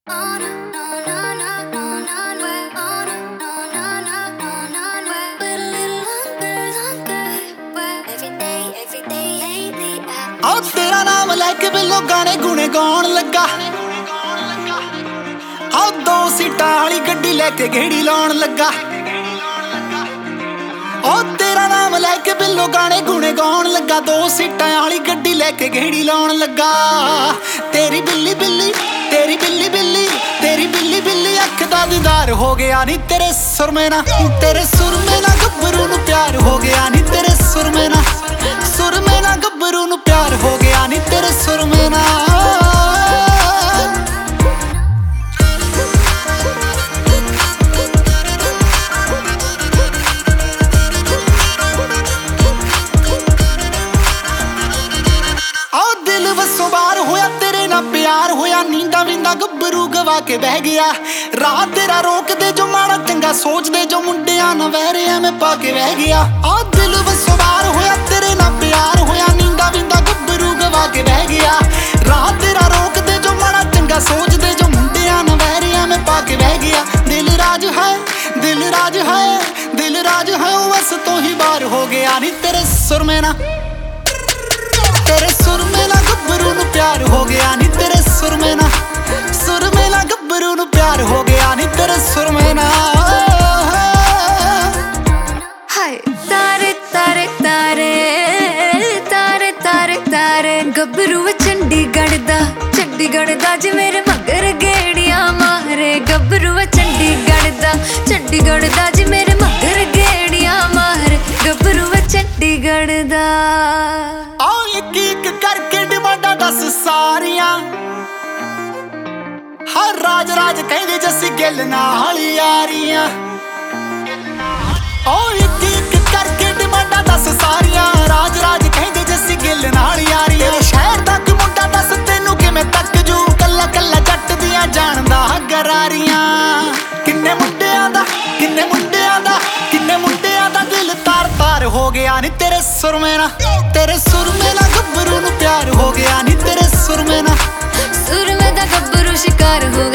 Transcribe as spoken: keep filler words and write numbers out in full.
आओ तेरा नाम लैके बिल्लो गाने गुने गाउण लगा। आओ दो सीटां वाली गड्डी लैके गेड़ी लाउण लगा। ओ तेरा नाम लैके बिल्लो गाने गुने गाउण लगा। दो सीटां वाली गड्डी लैके गेड़ी लाउण लगा। तेरी बिल्ली बिल्ली तेरी बिल्ली बिल्ली तेरी बिल्ली बिल्ली अख दा दीदार हो गया नी तेरे सुरमे ना। तेरे सुरमे ना गब्बरू नू प्यार हो गया नी तेरे सुरमे ना। सुरमे ना गब्बरू नू प्यार हो गया नी तेरे सुरमे ना। आओ दिल वसों बाहर होया तेरे ना प्यार होया। नींदा विंदा गब्बरू गवा के बह गया। राह तेरा रोक दे जो माड़ा चंगा सोच दे जो मुंडिया ना वैरे में पा के बह गया। आ दिल वसों बाहर होया तेरे ना प्यार होया। नींदा विंदा गब्बरू गवा के बह गया। राह तेरा रोक दे जो माड़ा चंगा सोच दे जो मुंडिया ना वैरे में पा के बह गया। दिल राज है दिल राज है दिल राज है वो बस तो ही बार हो गया नी तेरे सुरमे ना। तेरे सुरमे ना गब्बरू नू प्यार हो गया नी तेरे सुरमे ना। सुरमे ना गब्बरू नू प्यार हो गया नी तेरे सुरमे ना। हाय तारे तारे तारे तारे तारे तारे गब्बरू चंडीगढ़ दा चंडीगढ़ दा जे मेरे मगर गेड़ियां मारे। गब्बरू चंडीगढ़ दा चंडीगढ़ दा जे मेरे मगर गेड़ियां मारे। गब्बरू चंडीगढ़ दा आओ एक एक करके डिमांडा दस सारियां। हर राज राज कहंदे जस्सी गिल नाल यारियां। ओ एक एक करके डिमांडा दस सारियां। राज राज कहंदे जस्सी गिल नाल यारियां। शहर तक मुंडा दस तैनू किवें तक जू। कल्ला कल्ला जट दियां जानदा गरारियां। किन्ने मुंडियां दा किन्ने मुंडियां दा किन्ने मुंडियां दा दिल तार तार हो गया नी तेरे सुरमे ना। तेरे सुरमे ना गब्बरू नू प्यार हो गया नी तेरे सुरमे ना। सुरमे दा गब्बरू शिकार हो